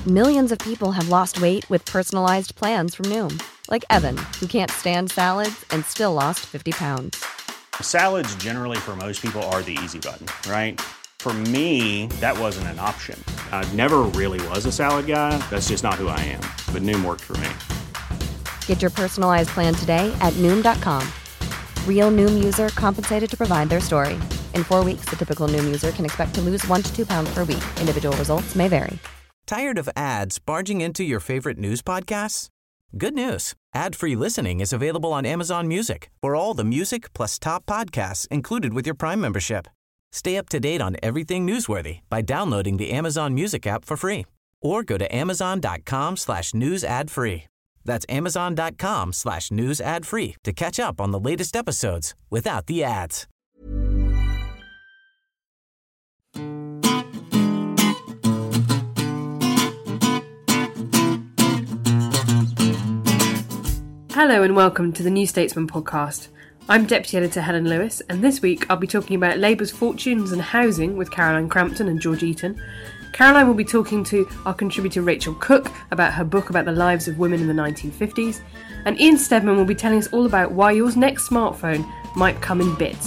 Millions of people have lost weight with personalized plans from Noom. Like Evan, who can't stand salads and still lost 50 pounds. Salads generally for most people are the easy button, right? For me, that wasn't an option. I never really was a salad guy. That's just not who I am. But Noom worked for me. Get your personalized plan today at Noom.com. Real Noom user compensated to provide their story. In 4 weeks, the typical Noom user can expect to lose 1 to 2 pounds per week. Individual results may vary. Tired of ads barging into your favorite news podcasts? Good news. Ad-free listening is available on Amazon Music for all the music plus top podcasts included with your Prime membership. Stay up to date on everything newsworthy by downloading the Amazon Music app for free or go to amazon.com/news ad free. That's amazon.com/news ad free to catch up on the latest episodes without the ads. Hello and welcome to the New Statesman podcast. I'm Deputy Editor Helen Lewis, and this week I'll be talking about Labour's fortunes and housing with Caroline Crampton and George Eaton. Caroline will be talking to our contributor Rachel Cook about her book about the lives of women in the 1950s, and Ian Steadman will be telling us all about why your next smartphone might come in bits.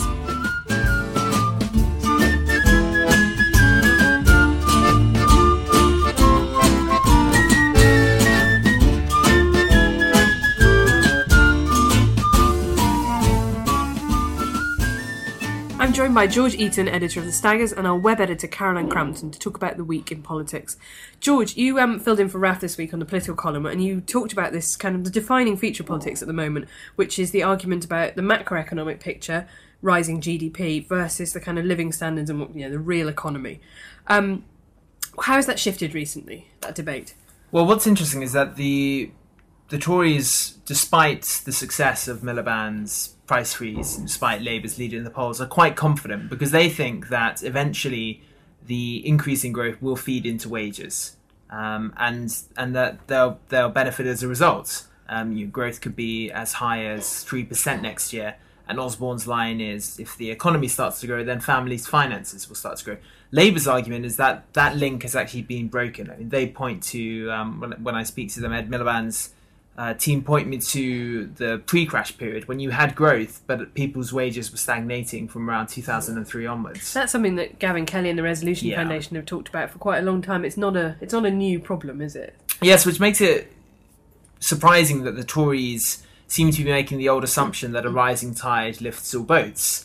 I'm joined by George Eaton, editor of The Staggers, and our web editor Caroline Crampton to talk about the week in politics. George, you filled in for Raf this week on the political column, and you talked about this kind of the defining feature of politics at the moment, which is the argument about the macroeconomic picture, rising GDP, versus the kind of living standards and the real economy. How has that shifted recently, that debate? Well, what's interesting is that the Tories, despite the success of Miliband's price freeze, and despite Labour's lead in the polls, are quite confident because they think that eventually the increase in growth will feed into wages, and that they'll benefit as a result. Growth could be as high as 3% next year, and Osborne's line is if the economy starts to grow, then families' finances will start to grow. Labour's argument is that that link has actually been broken. I mean, they point to, when I speak to them, Ed Miliband's team point me to the pre-crash period when you had growth, but people's wages were stagnating from around 2003 onwards. That's something that Gavin Kelly and the Resolution Foundation have talked about for quite a long time. It's not a new problem, is it? Yes, which makes it surprising that the Tories seem to be making the old assumption that a rising tide lifts all boats.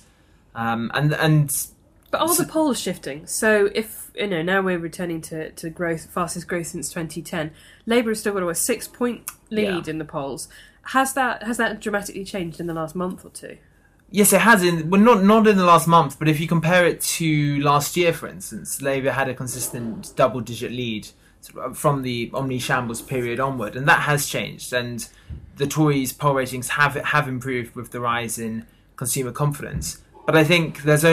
But are the polls shifting? So if, now we're returning to growth, fastest growth since 2010, Labour has still got a 6-point lead in the polls. Has that dramatically changed in the last month or two? Yes, it has. Not in the last month, but if you compare it to last year, for instance, Labour had a consistent double-digit lead from the Omni Shambles period onward, and that has changed. And the Tories' poll ratings have improved with the rise in consumer confidence. But I think there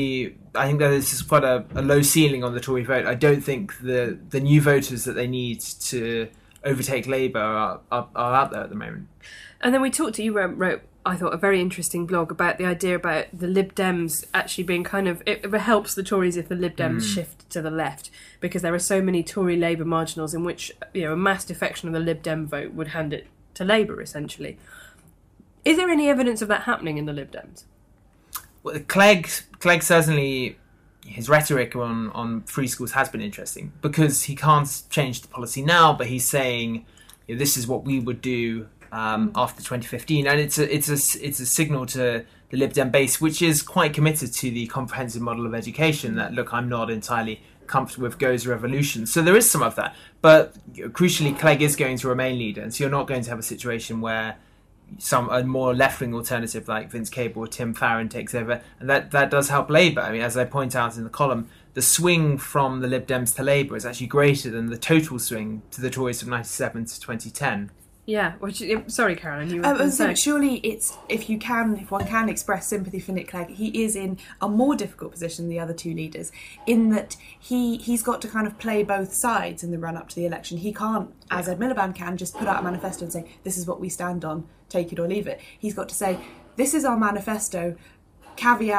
is quite a low ceiling on the Tory vote. I don't think the new voters that they need to overtake Labour are out there at the moment. And then you wrote, I thought, a very interesting blog about the idea about the Lib Dems actually being it helps the Tories if the Lib Dems shift to the left, because there are so many Tory Labour marginals in which a mass defection of the Lib Dem vote would hand it to Labour, essentially. Is there any evidence of that happening in the Lib Dems? Well, Clegg certainly, his rhetoric on free schools has been interesting because he can't change the policy now, but he's saying this is what we would do after 2015, and it's a signal to the Lib Dem base, which is quite committed to the comprehensive model of education. That look, I'm not entirely comfortable with Go's revolution, so there is some of that. But crucially, Clegg is going to remain leader, and so you're not going to have a situation where a more left-wing alternative like Vince Cable or Tim Farron takes over, and that does help Labour. I mean, as I point out in the column, the swing from the Lib Dems to Labour is actually greater than the total swing to the Tories from 1997 to 2010. Yeah, sorry, Caroline, you were going to say. Surely it's if one can express sympathy for Nick Clegg, he is in a more difficult position than the other two leaders, in that he's got to kind of play both sides in the run up to the election. He can't, as Ed Miliband can, just put out a manifesto and say, this is what we stand on, take it or leave it. He's got to say, this is our manifesto, caveat,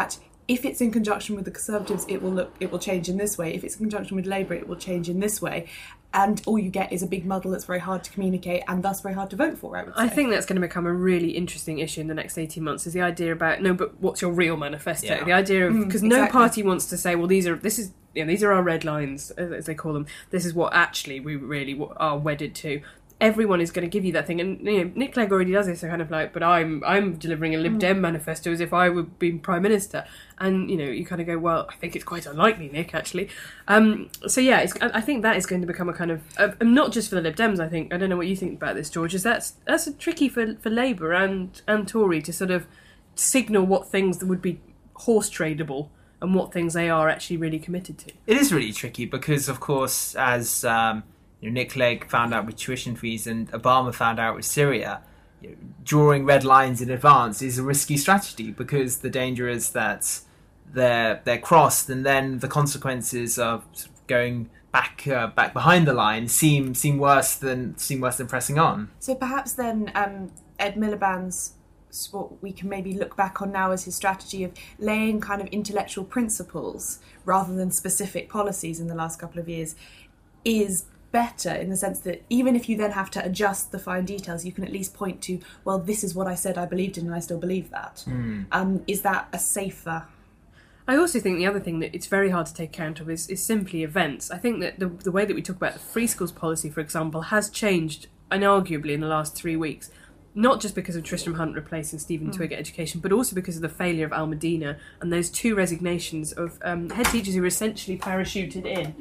if it's in conjunction with the Conservatives, it will change in this way. If it's in conjunction with Labour, it will change in this way. And all you get is a big muddle that's very hard to communicate and thus very hard to vote for, I would say. I think that's going to become a really interesting issue in the next 18 months, is the idea about, no, but what's your real manifesto? Yeah. The idea of, because no exactly. party wants to say, well, these are our red lines, as they call them. This is what actually we really are wedded to. Everyone is going to give you that thing, and Nick Clegg already does this. So kind of like, but I'm delivering a Lib Dem manifesto as if I were being Prime Minister, and you kind of go, well, I think it's quite unlikely, Nick, actually. So yeah, I think that is going to become a kind of not just for the Lib Dems. I don't know what you think about this, George. Is that's a tricky for Labour and Tory to sort of signal what things that would be horse tradable and what things they are actually really committed to. It is really tricky because, of course, as Nick Clegg found out with tuition fees and Obama found out with Syria, drawing red lines in advance is a risky strategy because the danger is that they're crossed, and then the consequences of going back behind the line seem worse than pressing on. So perhaps then Ed Miliband's, what we can maybe look back on now as his strategy of laying kind of intellectual principles rather than specific policies in the last couple of years is better, in the sense that even if you then have to adjust the fine details, you can at least point to, well, this is what I said I believed in and I still believe that. Is that a safer... I also think the other thing that it's very hard to take account of is simply events. I think that the way that we talk about the free schools policy, for example, has changed inarguably in the last 3 weeks. Not just because of Tristram Hunt replacing Stephen Twigg at Education, but also because of the failure of Al Medina and those 2 resignations of head teachers who were essentially parachuted in.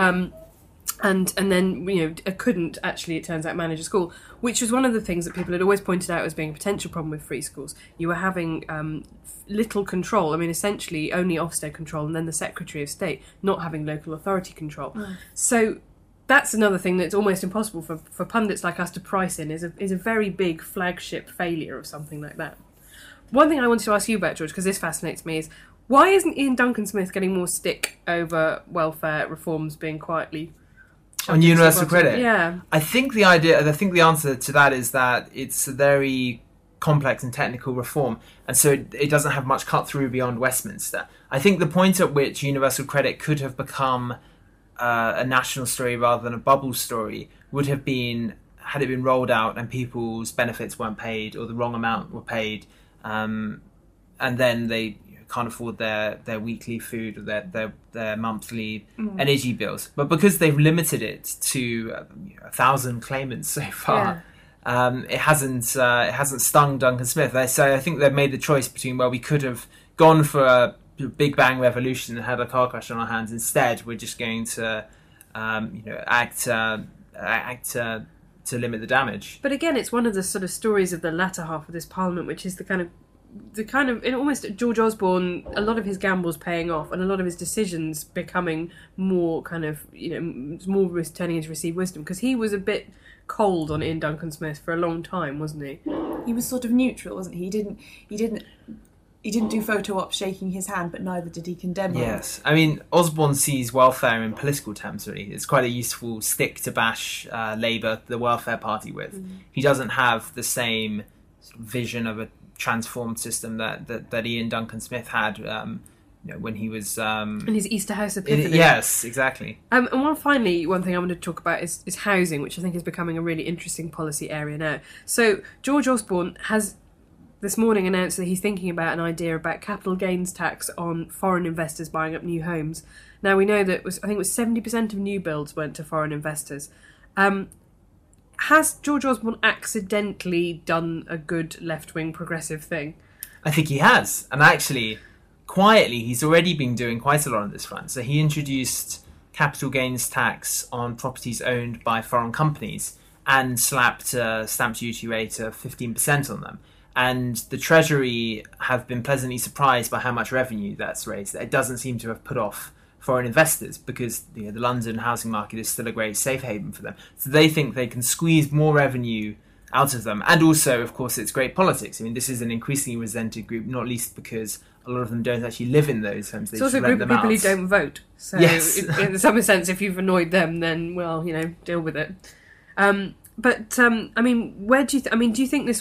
And then, couldn't actually, it turns out, manage a school, which was one of the things that people had always pointed out as being a potential problem with free schools. You were having little control. I mean, essentially only Ofsted control, and then the Secretary of State not having local authority control. So that's another thing that's almost impossible for pundits like us to price in, is a very big flagship failure of something like that. One thing I wanted to ask you about, George, because this fascinates me, is why isn't Ian Duncan Smith getting more stick over welfare reforms being quietly... On universal credit? Yeah. I think the answer to that is that it's a very complex and technical reform, and so it doesn't have much cut through beyond Westminster. I think the point at which universal credit could have become a national story rather than a bubble story would have been had it been rolled out and people's benefits weren't paid or the wrong amount were paid, and then they can't afford their weekly food or their monthly energy bills. But because they've limited it to 1,000 claimants so far, it hasn't stung Duncan Smith. So I think they've made the choice between, well, we could have gone for a Big Bang revolution and had a car crash on our hands. Instead, we're just going to act to limit the damage. But again, it's one of the sort of stories of the latter half of this parliament, which is the kind of in almost George Osborne, a lot of his gambles paying off and a lot of his decisions becoming more kind of, more turning into received wisdom, because he was a bit cold on Ian Duncan Smith for a long time, wasn't he? He was sort of neutral, wasn't he? He didn't do photo ops shaking his hand, but neither did he condemn him. Yes. I mean, Osborne sees welfare in political terms, really. It's quite a useful stick to bash Labour, the welfare party, with. He doesn't have the same vision of a transformed system that Ian Duncan Smith had when he was... in his Easter House epiphany. Yes, exactly. And one thing I wanted to talk about is housing, which I think is becoming a really interesting policy area now. So George Osborne has this morning announced that he's thinking about an idea about capital gains tax on foreign investors buying up new homes. Now, we know that I think it was 70% of new builds went to foreign investors. Has George Osborne accidentally done a good left-wing progressive thing? I think he has. And actually, quietly, he's already been doing quite a lot on this front. So he introduced capital gains tax on properties owned by foreign companies and slapped a stamp duty rate of 15% on them. And the Treasury have been pleasantly surprised by how much revenue that's raised. It doesn't seem to have put off foreign investors because the London housing market is still a great safe haven for them. So they think they can squeeze more revenue out of them. And also, of course, it's great politics. I mean, this is an increasingly resented group, not least because a lot of them don't actually live in those homes. They it's also a group of people who don't vote. So yes. In some sense, if you've annoyed them, then, well, deal with it. But I mean, where do you... do you think this would...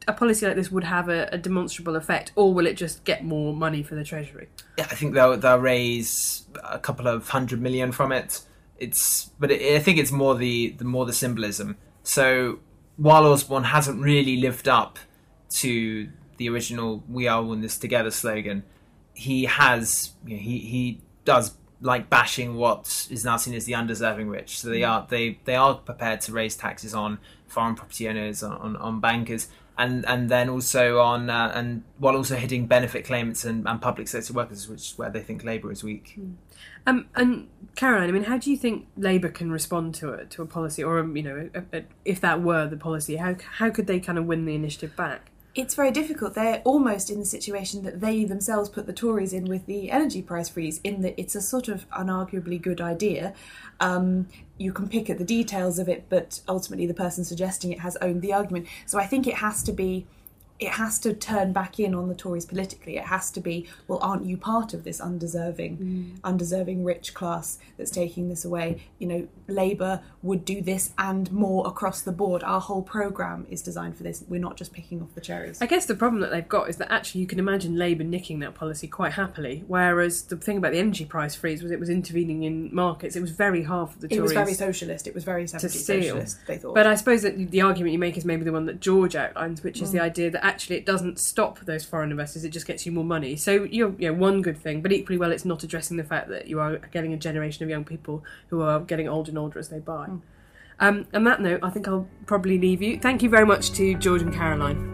a policy like this would have a demonstrable effect, or will it just get more money for the Treasury? Yeah, I think they'll raise a couple of 100 million from it. I think it's more the symbolism. So while Osborne hasn't really lived up to the original "We are all in this together" slogan, he has, he does like bashing what is now seen as the undeserving rich. So they are prepared to raise taxes on foreign property owners, on bankers, and then also on and while also hitting benefit claimants and public sector workers, which is where they think Labour is weak. And Caroline, I mean, how do you think Labour can respond to a policy, or if that were the policy, how could they kind of win the initiative back? It's very difficult. They're almost in the situation that they themselves put the Tories in with the energy price freeze, in that it's a sort of unarguably good idea. You can pick at the details of it, but ultimately the person suggesting it has owned the argument. So I think it has to turn back in on the Tories politically. It has to be, well, aren't you part of this undeserving rich class that's taking this away? Labour would do this and more across the board. Our whole programme is designed for this. We're not just picking off the cherries. I guess the problem that they've got is that actually you can imagine Labour nicking that policy quite happily, whereas the thing about the energy price freeze was it was intervening in markets. It was very hard for the Tories. It was very socialist. It was very 70s socialist, they thought. But I suppose that the argument you make is maybe the one that George outlines, which is the idea that actually it doesn't stop those foreign investors, it just gets you more money. So you're one good thing, but equally well it's not addressing the fact that you are getting a generation of young people who are getting older and older as they buy. On that note, I think I'll probably leave you. Thank you very much to George and Caroline.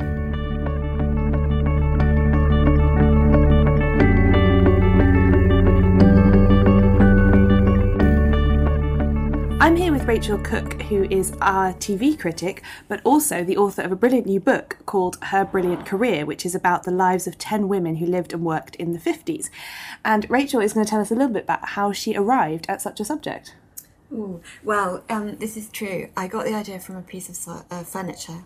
I'm here with Rachel Cook, who is our TV critic, but also the author of a brilliant new book called Her Brilliant Career, which is about the lives of 10 women who lived and worked in the 50s. And Rachel is going to tell us a little bit about how she arrived at such a subject. Ooh, well, this is true. I got the idea from a piece of furniture.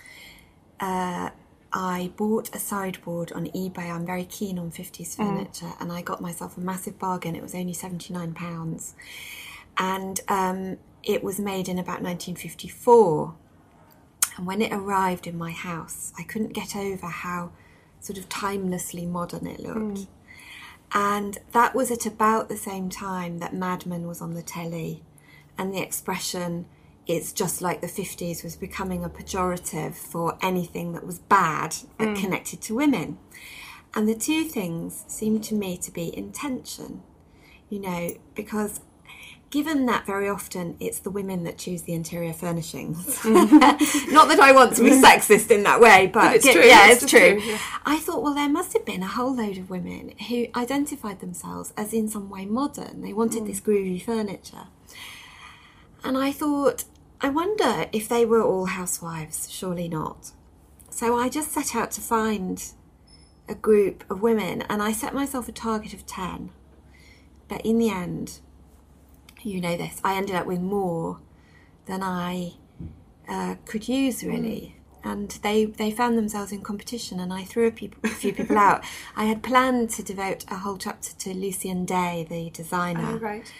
I bought a sideboard on eBay. I'm very keen on 50s furniture, and I got myself a massive bargain. It was only £79. And it was made in about 1954. And when it arrived in my house, I couldn't get over how sort of timelessly modern it looked. And that was at about the same time that Mad Men was on the telly, and the expression "it's just like the 50s" was becoming a pejorative for anything that was bad that connected to women. And the two things seemed to me to be in tension, because given that very often it's the women that choose the interior furnishings. Not that I want to be sexist in that way, but it's true. Yeah, it's true. Yeah. I thought, well, there must have been a whole load of women who identified themselves as in some way modern. They wanted this groovy furniture. And I thought, I wonder if they were all housewives. Surely not. So I just set out to find a group of women, and I set myself a target of 10. But in the end, you know this, I ended up with more than I could use, really. And they found themselves in competition, and I threw a few people out. I had planned to devote a whole chapter to Lucian Day, the designer. Oh, right.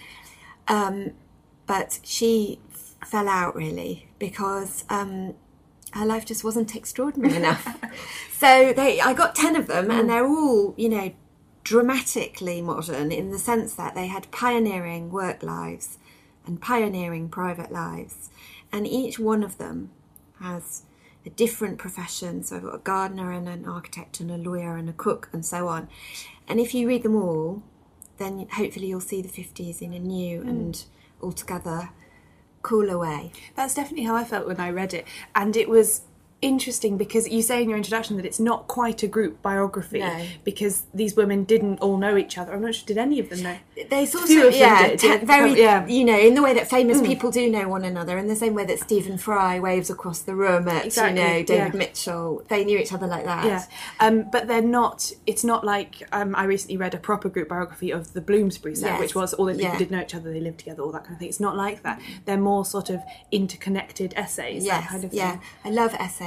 But she fell out, really, because her life just wasn't extraordinary enough. So I got 10 of them, and they're all, dramatically modern in the sense that they had pioneering work lives and pioneering private lives. And each one of them has a different profession. So I've got a gardener and an architect and a lawyer and a cook and so on. And if you read them all, then hopefully you'll see the 50s in a new and altogether cooler way. That's definitely how I felt when I read it. And it was interesting because you say in your introduction that it's not quite a group biography, because these women didn't all know each other. I'm not sure, did any of them know? They sort Few of, of them did. in the way that famous people do know one another, in the same way that Stephen Fry waves across the room at, David Mitchell. They knew each other like that. Yeah. But they're not, it's not like, I recently read a proper group biography of the Bloomsbury set, which was all the people did know each other, they lived together, all that kind of thing. It's not like that. They're more sort of interconnected essays, that kind of thing. I love essays.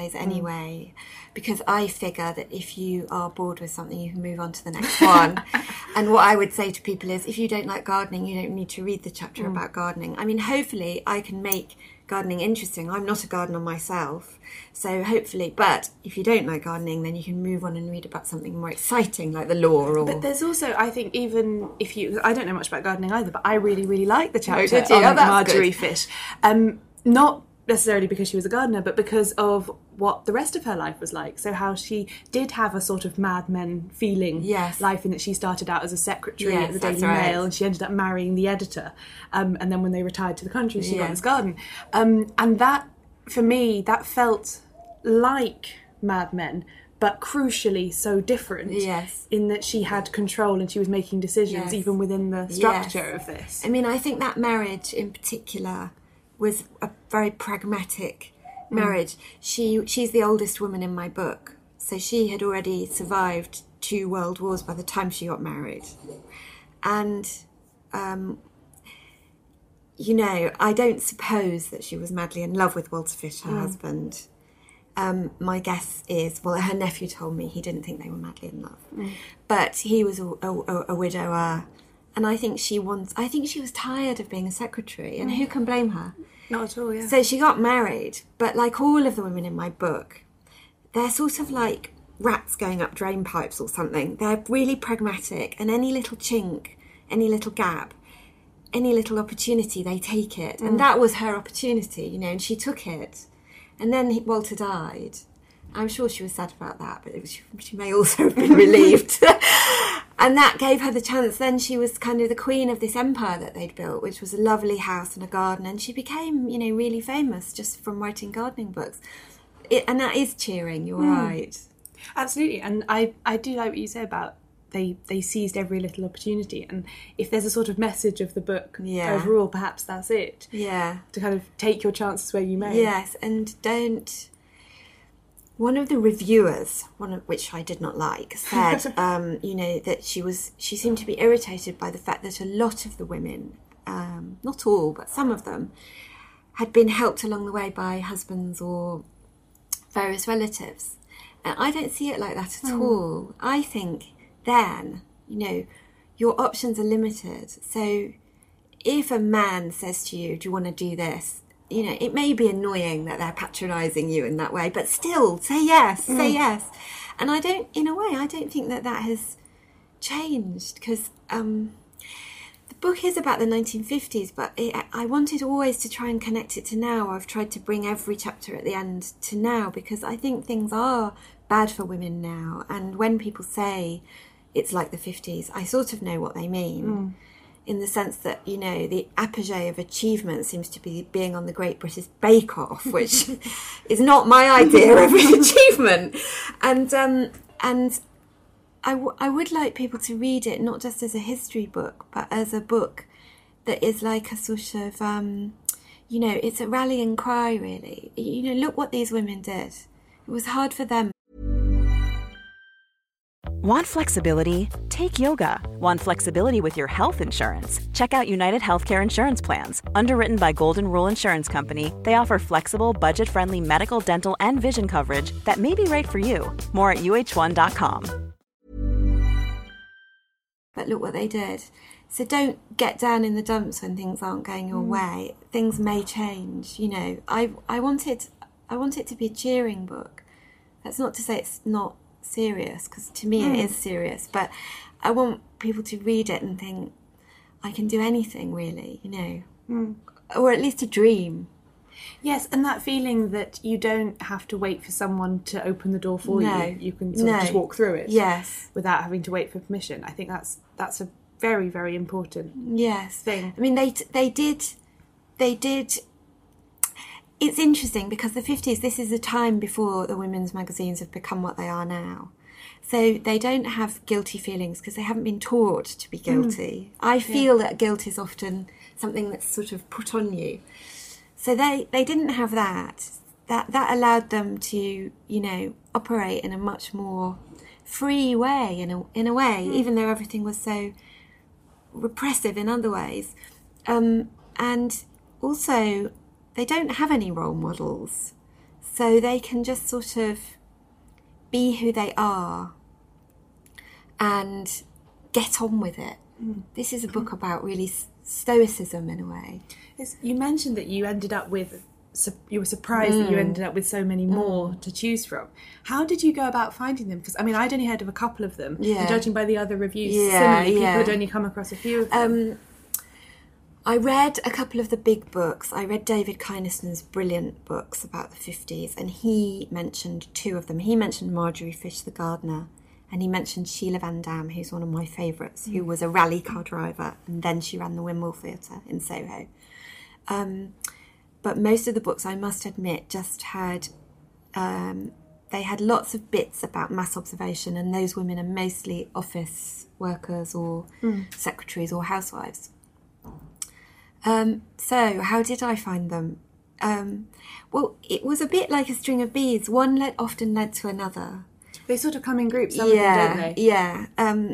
days anyway, because I figure that if you are bored with something, you can move on to the next one. And what I would say to people is, if you don't like gardening, you don't need to read the chapter about gardening. I mean, hopefully I can make gardening interesting. I'm not a gardener myself, so hopefully, but if you don't like gardening, then you can move on and read about something more exciting like the law. Or But there's also, I think, even if you, I don't know much about gardening either, but I really, really like the chapter did you? on Oh, that's Marjorie good. Fish. Not necessarily because she was a gardener, but because of what the rest of her life was like. So how she did have a sort of Mad Men feeling life, in that she started out as a secretary at the Daily Mail, and she ended up marrying the editor. And then when they retired to the country, she got this garden. And that, for me, that felt like Mad Men, but crucially so different. Yes. In that she had control and she was making decisions even within the structure of this. I mean, I think that marriage in particular was a very pragmatic marriage. She's the oldest woman in my book, so she had already survived 2 world wars by the time she got married. And, you know, I don't suppose that she was madly in love with Walter Fish, her husband. My guess is, well, her nephew told me he didn't think they were madly in love. But he was a widower. And I think she was tired of being a secretary, and who can blame her? Not at all, yeah. So she got married, but like all of the women in my book, they're sort of like rats going up drain pipes or something. They're really pragmatic, and any little chink, any little gap, any little opportunity, they take it. And that was her opportunity, you know, and she took it. And then Walter died. I'm sure she was sad about that, but she may also have been relieved. And that gave her the chance. Then she was kind of the queen of this empire that they'd built, which was a lovely house and a garden. And she became, you know, really famous just from writing gardening books. And that is cheering, you're right. Absolutely. And I do like what you say about they seized every little opportunity. And if there's a sort of message of the book overall, perhaps that's it. Yeah. To kind of take your chances where you may. Yes, and don't... One of the reviewers, one of which I did not like, said, you know, that she seemed to be irritated by the fact that a lot of the women, not all, but some of them, had been helped along the way by husbands or various relatives. And I don't see it like that at all. I think then, you know, your options are limited. So if a man says to you, do you want to do this? You know, it may be annoying that they're patronising you in that way, but still, say yes, say yes. And I don't think that has changed, because the book is about the 1950s, but I wanted always to try and connect it to now. I've tried to bring every chapter at the end to now, because I think things are bad for women now. And when people say it's like the 50s, I sort of know what they mean. In the sense that, you know, the apogee of achievement seems to be being on the Great British Bake Off, which is not my idea of an achievement. And I would like people to read it not just as a history book, but as a book that is like a sort of, you know, it's a rallying cry, really. You know, look what these women did. It was hard for them. Want flexibility? Take yoga. Want flexibility with your health insurance? Check out United Healthcare Insurance Plans. Underwritten by Golden Rule Insurance Company, they offer flexible, budget-friendly medical, dental, and vision coverage that may be right for you. More at UH1.com. But look what they did. So don't get down in the dumps when things aren't going your way. Things may change, you know. I want it to be a cheering book. That's not to say it's not serious, because to me it is serious, but I want people to read it and think, I can do anything, really, you know, or at least a dream. Yes, and that feeling that you don't have to wait for someone to open the door for you. You can sort of just walk through it. Yes. Without having to wait for permission. I think that's a very, very important thing. I mean, they did. It's interesting because the 50s, this is a time before the women's magazines have become what they are now. So they don't have guilty feelings because they haven't been taught to be guilty. I feel that guilt is often something that's sort of put on you. So they didn't have that. That allowed them to, you know, operate in a much more free way, in a way, even though everything was so repressive in other ways. And also, they don't have any role models. so they can just sort of be who they are and get on with it. This is a book about really stoicism in a way. You mentioned that you ended up with, you were surprised that you ended up with so many more to choose from. How did you go about finding them? Because, I mean, I'd only heard of a couple of them. And judging by the other reviews, similarly, people had only come across a few of them. I read a couple of the big books. I read David Kynaston's brilliant books about the 50s, and he mentioned two of them. He mentioned Marjorie Fish, the gardener, and he mentioned Sheila Van Dam, who's one of my favourites, who was a rally car driver, and then she ran the Wimwell Theatre in Soho. But most of the books, I must admit, just had... they had lots of bits about mass observation, and those women are mostly office workers or secretaries or housewives. So how did I find them? Well, it was a bit like a string of beads. One often led to another. They sort of come in groups, some of them, don't they? Yeah.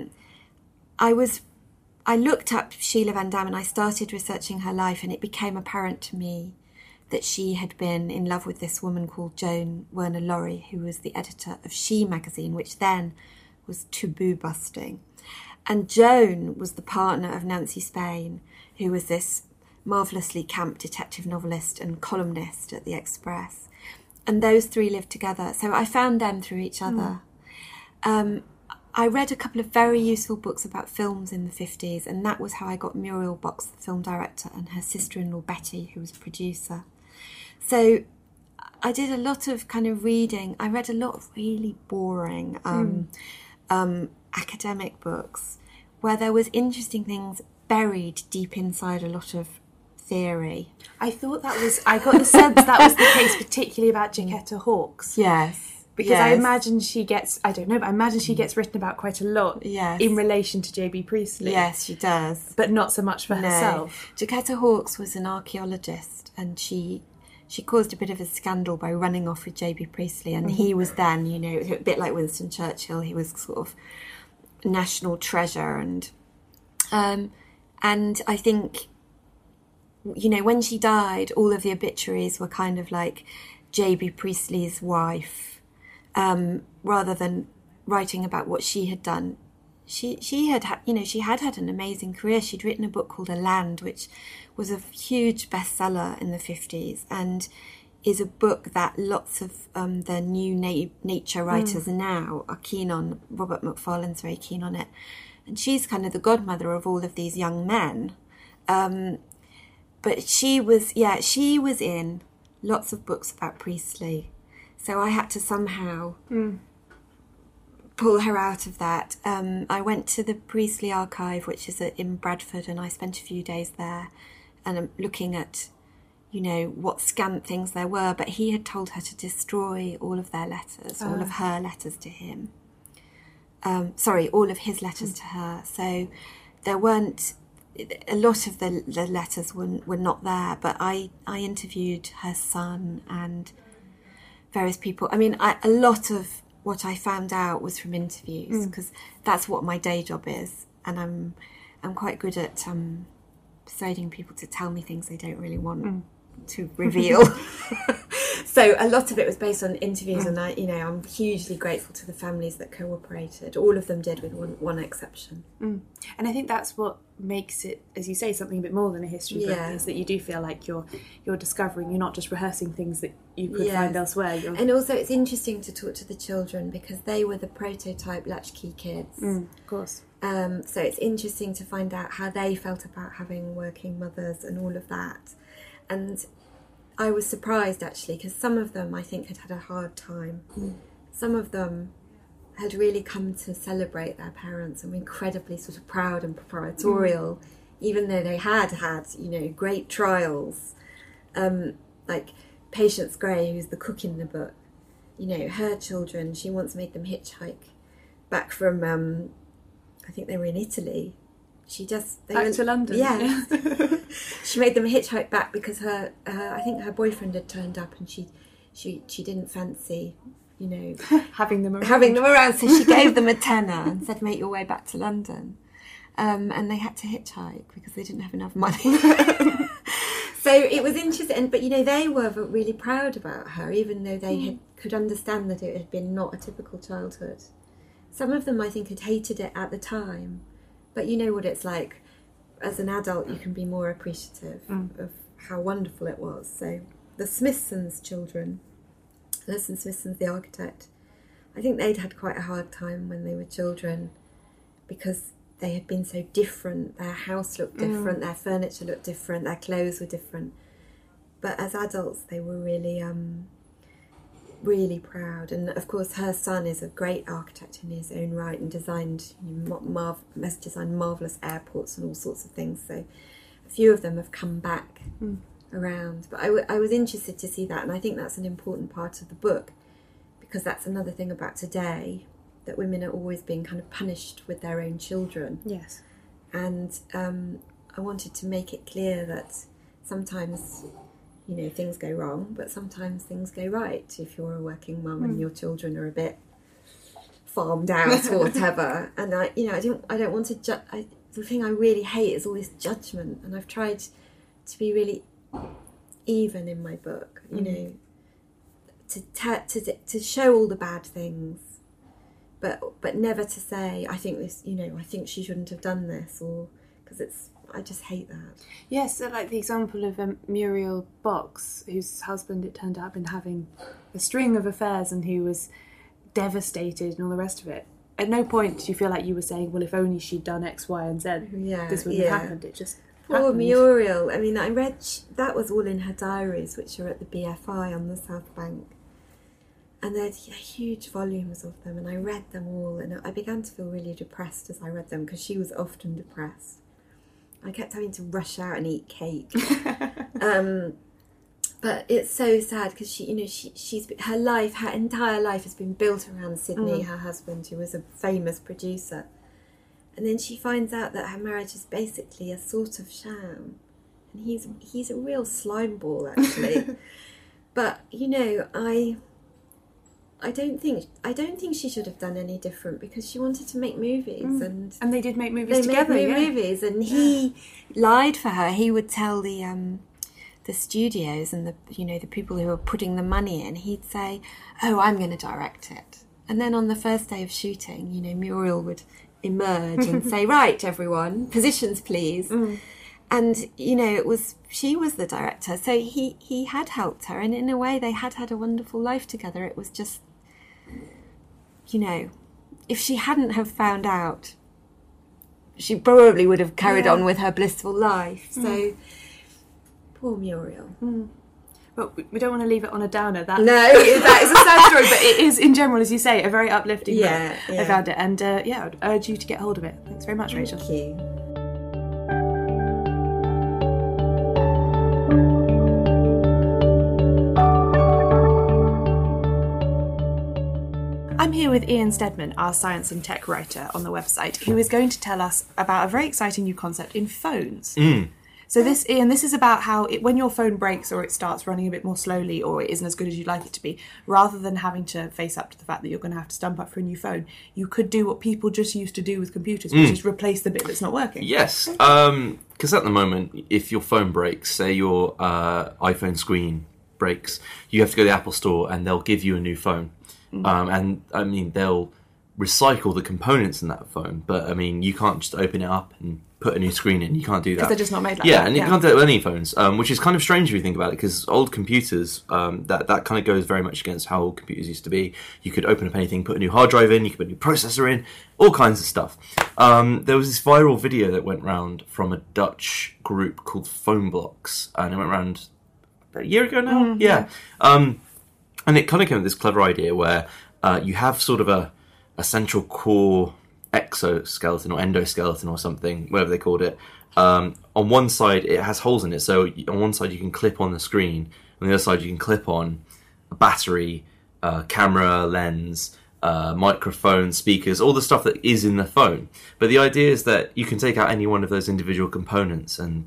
I looked up Sheila Van Dam and I started researching her life, and it became apparent to me that she had been in love with this woman called Joan Werner Laurie, who was the editor of She magazine, which then was taboo busting. And Joan was the partner of Nancy Spain, who was this marvellously camp detective novelist and columnist at the Express. And those three lived together. So I found them through each other. I read a couple of very useful books about films in the 50s, and that was how I got Muriel Box, the film director, and her sister-in-law Betty, who was producer. So I did a lot of kind of reading. I read a lot of really boring academic books where there was interesting things buried deep inside a lot of theory. I got the sense that was the case, particularly about Jacquetta Hawkes. Yes. Because I imagine she gets, I don't know, but I imagine she gets written about quite a lot in relation to J.B. Priestley. Yes, she does. But not so much for herself. Jacquetta Hawkes was an archaeologist, and she caused a bit of a scandal by running off with J.B. Priestley, and he was then, you know, a bit like Winston Churchill, he was sort of national treasure, and I think, you know, when she died, all of the obituaries were kind of like J.B. Priestley's wife, rather than writing about what she had done. She had had an amazing career. She'd written a book called A Land, which was a huge bestseller in the 50s, and is a book that lots of the new nature writers now are keen on. Robert Macfarlane's very keen on it. And she's kind of the godmother of all of these young men. But she was in lots of books about Priestley. So I had to somehow pull her out of that. I went to the Priestley Archive, which is in Bradford, and I spent a few days there, and I'm looking at, you know, what scant things there were. But he had told her to destroy all of their letters, all of her letters to him. All of his letters to her. So there weren't, a lot of the letters were not there, but I interviewed her son and various people. I mean, a lot of what I found out was from interviews, because that's what my day job is, and I'm quite good at persuading people to tell me things they don't really want to reveal. So a lot of it was based on interviews, and I'm hugely grateful to the families that cooperated. All of them did, with one exception. And I think that's what makes it, as you say, something a bit more than a history book, is that you do feel like you're discovering, you're not just rehearsing things that you could find elsewhere. And also it's interesting to talk to the children, because they were the prototype latchkey kids. Of course. So it's interesting to find out how they felt about having working mothers and all of that. And I was surprised, actually, because some of them, I think, had a hard time. Some of them had really come to celebrate their parents and were incredibly sort of proud and proprietorial, even though they had, great trials. Like Patience Gray, who's the cook in the book, her children, she once made them hitchhike back from, I think they were in Italy. Back to London. Yeah. She made them hitchhike back because I think her boyfriend had turned up, and she didn't fancy, having them around. So she gave them a tenner and said, "Make your way back to London," and they had to hitchhike because they didn't have enough money. So it was interesting, but they were really proud about her, even though they could understand that it had been not a typical childhood. Some of them, I think, had hated it at the time, but you know what it's like. As an adult, you can be more appreciative of how wonderful it was. So the Smithsons children, Alison Smithson's the architect, I think they'd had quite a hard time when they were children because they had been so different. Their house looked different, their furniture looked different, their clothes were different. But as adults, they were really, really proud. And of course, her son is a great architect in his own right and designed, has designed marvellous airports and all sorts of things. So a few of them have come back around. But I was interested to see that, and I think that's an important part of the book, because that's another thing about today, that women are always being kind of punished with their own children. Yes. And I wanted to make it clear that sometimes, things go wrong, but sometimes things go right if you're a working mum and your children are a bit farmed out or whatever. And I don't want to the thing I really hate is all this judgment, and I've tried to be really even in my book, to show all the bad things, but never to say I think she shouldn't have done this, or because I just hate that. Yes, so like the example of Muriel Box, whose husband, it turned out, had been having a string of affairs and who was devastated and all the rest of it. At no point do you feel like you were saying, well, if only she'd done X, Y and Z, this wouldn't have happened. It just Poor happened. Muriel. I mean, I read that was all in her diaries, which are at the BFI on the South Bank. And there's huge volumes of them, and I read them all, and I began to feel really depressed as I read them, because she was often depressed. I kept having to rush out and eat cake. But it's so sad, because she's her entire life has been built around Sidney, her husband, who was a famous producer. And then she finds out that her marriage is basically a sort of sham, and he's a real slime ball, actually. But I don't think she should have done any different, because she wanted to make movies, and they did make movies together. They made movies, and he lied for her. He would tell the studios and the people who were putting the money in. He'd say, "Oh, I'm going to direct it," and then on the first day of shooting, Muriel would emerge and say, "Right, everyone, positions, please." And she was the director, so he had helped her, and in a way they had a wonderful life together. It was just, if she hadn't have found out, she probably would have carried on with her blissful life. So poor Muriel. But we don't want to leave it on a downer. That is a sad story, but it is, in general, as you say, a very uplifting book. I found it, and I'd urge you to get hold of it. Thanks very much, Rachel. Thank you. I'm here with Ian Stedman, our science and tech writer on the website, who is going to tell us about a very exciting new concept in phones. So this is about how when your phone breaks or it starts running a bit more slowly or it isn't as good as you'd like it to be, rather than having to face up to the fact that you're going to have to stump up for a new phone, you could do what people just used to do with computers, which is replace the bit that's not working. Yes, because at the moment, if your phone breaks, say your iPhone screen breaks, you have to go to the Apple Store and they'll give you a new phone. And I mean, they'll recycle the components in that phone, but I mean, you can't just open it up and put a new screen in. You can't do that. Because they're just not made like that. Yeah, and you can't do it with any phones, which is kind of strange if you think about it, because old computers, that kind of goes very much against how old computers used to be. You could open up anything, put a new hard drive in, you could put a new processor in, all kinds of stuff. There was this viral video that went round from a Dutch group called PhoneBlocks, and it went round about a year ago now. And it kind of came with this clever idea where you have sort of a central core exoskeleton or endoskeleton or something, whatever they called it. On one side, it has holes in it. So on one side, you can clip on the screen. On the other side, you can clip on a battery, camera, lens, microphone, speakers, all the stuff that is in the phone. But the idea is that you can take out any one of those individual components and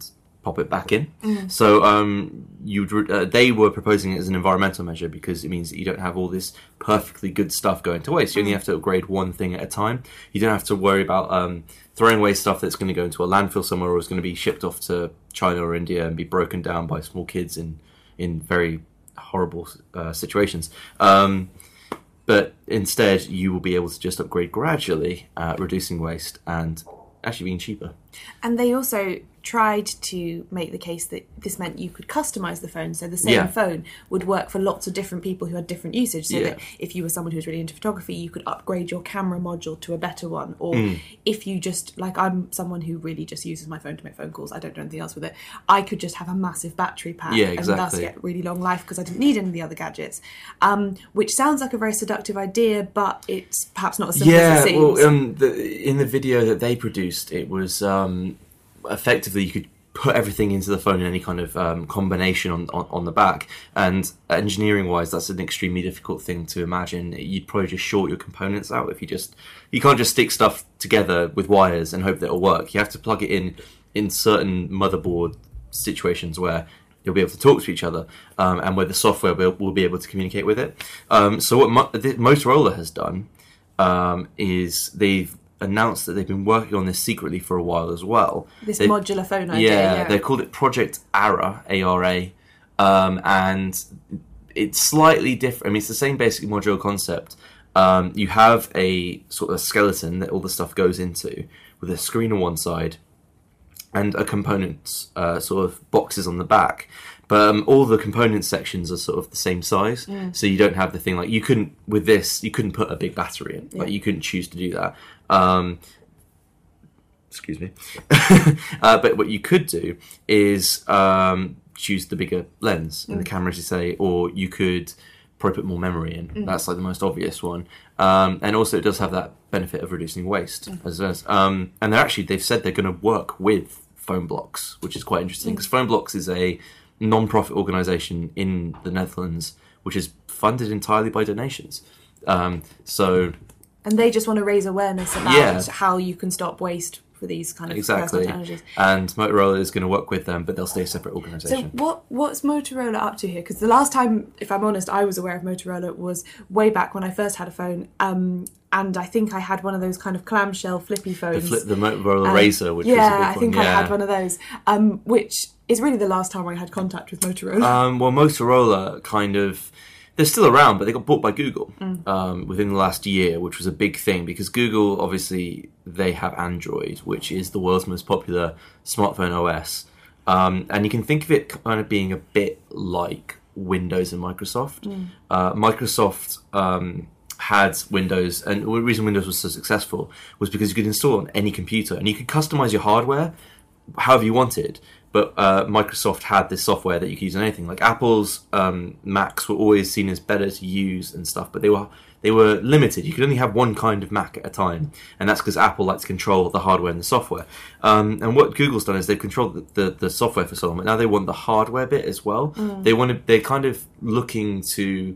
pop it back in. So they were proposing it as an environmental measure because it means that you don't have all this perfectly good stuff going to waste. You only have to upgrade one thing at a time. You don't have to worry about throwing away stuff that's going to go into a landfill somewhere or is going to be shipped off to China or India and be broken down by small kids in very horrible situations. But instead, you will be able to just upgrade gradually, reducing waste and actually being cheaper. And they also tried to make the case that this meant you could customise the phone, so the same phone would work for lots of different people who had different usage, so that if you were someone who was really into photography, you could upgrade your camera module to a better one, or if you just, like, I'm someone who really just uses my phone to make phone calls, I don't do anything else with it, I could just have a massive battery pack and thus get really long life because I didn't need any of the other gadgets, which sounds like a very seductive idea, but it's perhaps not as simple as it seems. In the video that they produced, it was effectively you could put everything into the phone in any kind of combination on the back, and engineering wise that's an extremely difficult thing to imagine. You'd probably just short your components out if you can't just stick stuff together with wires and hope that it'll work. You have to plug it in certain motherboard situations where you'll be able to talk to each other, and where the software will be able to communicate with it. So what Motorola has done is they've announced that they've been working on this secretly for a while as well. This modular phone idea. Yeah, they called it Project ARA, A-R-A, and it's slightly different. I mean, it's the same basic modular concept. You have a sort of skeleton that all the stuff goes into with a screen on one side and a components sort of boxes on the back. But all the component sections are sort of the same size, so you don't have the thing like you couldn't put a big battery in. Like you couldn't choose to do that. Excuse me. But what you could do is choose the bigger lens in the camera, as you say, or you could probably put more memory in. That's like the most obvious one. And also it does have that benefit of reducing waste as well. And they've said they're going to work with Phonebloks, which is quite interesting because Phonebloks is a non-profit organisation in the Netherlands which is funded entirely by donations. And they just want to raise awareness about how you can stop waste for these kind of personal technologies. And Motorola is going to work with them, but they'll stay a separate organisation. So what's Motorola up to here? Because the last time, if I'm honest, I was aware of Motorola was way back when I first had a phone. And I think I had one of those kind of clamshell flippy phones. The Motorola Razr, which was a big one. I think I had one of those, which is really the last time I had contact with Motorola. Well, Motorola kind of... They're still around, but they got bought by Google within the last year, which was a big thing because Google, obviously, they have Android, which is the world's most popular smartphone OS. And you can think of it kind of being a bit like Windows and Microsoft. Microsoft had Windows, and the reason Windows was so successful was because you could install it on any computer, and you could customize your hardware however you wanted. But Microsoft had this software that you could use on anything. Like Apple's Macs were always seen as better to use and stuff, but they were limited. You could only have one kind of Mac at a time, and that's because Apple likes to control the hardware and the software. And what Google's done is they've controlled the software for so long, but now they want the hardware bit as well. They're kind of looking to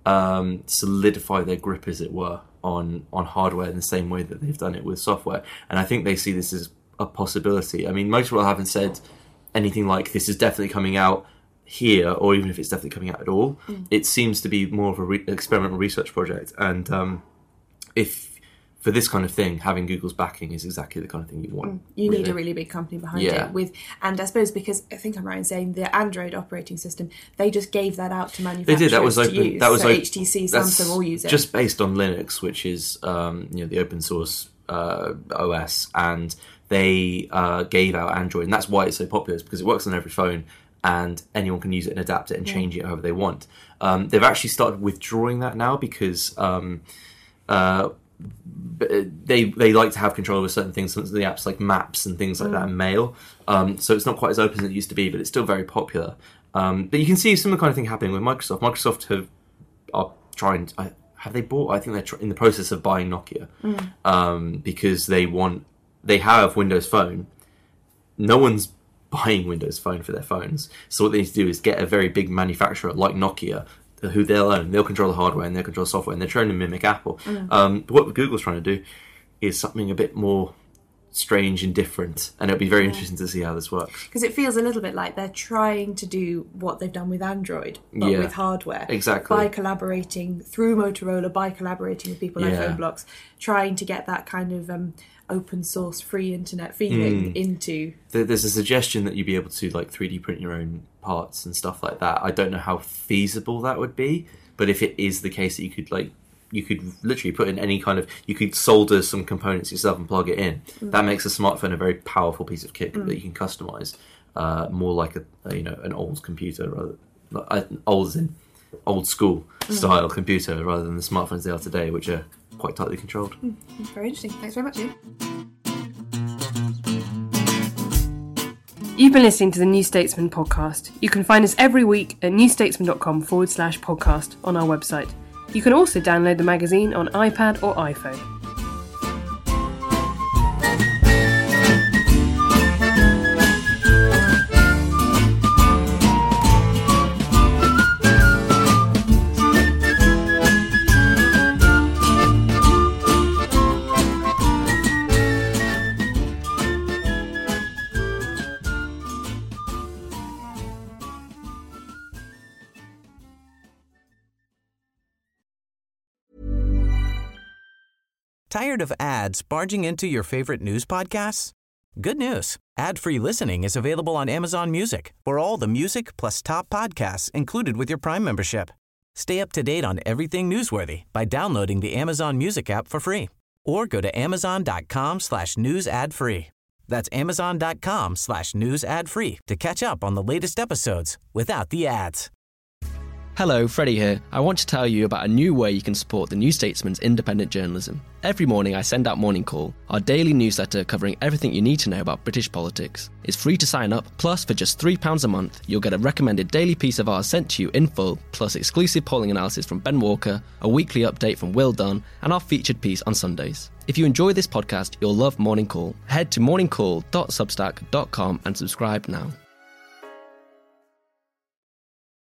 solidify their grip, as it were, on hardware in the same way that they've done it with software. And I think they see this as a possibility. I mean, Motorola haven't said anything like this is definitely coming out here, or even if it's definitely coming out at all. It seems to be more of an experimental research project, and if for this kind of thing, having Google's backing is exactly the kind of thing you want. You need a really big company behind it. And I suppose because I think I'm right in saying the Android operating system, they just gave that out to manufacturers. They did. That was open. To use. That was HTC, Samsung all use it. Just based on Linux, which is the open source OS, and they gave out Android, and that's why it's so popular, is because it works on every phone and anyone can use it and adapt it and change it however they want. They've actually started withdrawing that now because they like to have control over certain things, some of the apps like Maps and things like that, and Mail. So it's not quite as open as it used to be, but it's still very popular. But you can see some of the kind of thing happening with Microsoft. Microsoft are trying. Have they bought? I think they're in the process of buying Nokia because they have Windows Phone. No one's buying Windows Phone for their phones. So what they need to do is get a very big manufacturer like Nokia, who they'll own. They'll control the hardware and they'll control the software, and they're trying to mimic Apple. But what Google's trying to do is something a bit more strange and different, and it'll be very interesting to see how this works. Because it feels a little bit like they're trying to do what they've done with Android, but with hardware. Exactly. By collaborating through Motorola, by collaborating with people like PhoneBlocks, trying to get that kind of open source, free internet feeling into... There's a suggestion that you'd be able to like 3D print your own parts and stuff like that. I don't know how feasible that would be, but if it is the case that you could literally put in any kind of... You could solder some components yourself and plug it in. That makes a smartphone a very powerful piece of kit that you can customise. More like an old computer, rather old as in old school style computer, rather than the smartphones they are today, which are quite tightly controlled. Very interesting. Thanks very much, Ian. You've been listening to the New Statesman podcast. You can find us every week at newstatesman.com/podcast on our website. You can also download the magazine on iPad or iPhone. Tired of ads barging into your favorite news podcasts? Good news. Ad-free listening is available on Amazon Music for all the music plus top podcasts included with your Prime membership. Stay up to date on everything newsworthy by downloading the Amazon Music app for free or go to amazon.com/news ad free. That's amazon.com/news ad free to catch up on the latest episodes without the ads. Hello, Freddie here. I want to tell you about a new way you can support the New Statesman's independent journalism. Every morning I send out Morning Call, our daily newsletter covering everything you need to know about British politics. It's free to sign up, plus for just £3 a month, you'll get a recommended daily piece of ours sent to you in full, plus exclusive polling analysis from Ben Walker, a weekly update from Will Dunn, and our featured piece on Sundays. If you enjoy this podcast, you'll love Morning Call. Head to morningcall.substack.com and subscribe now.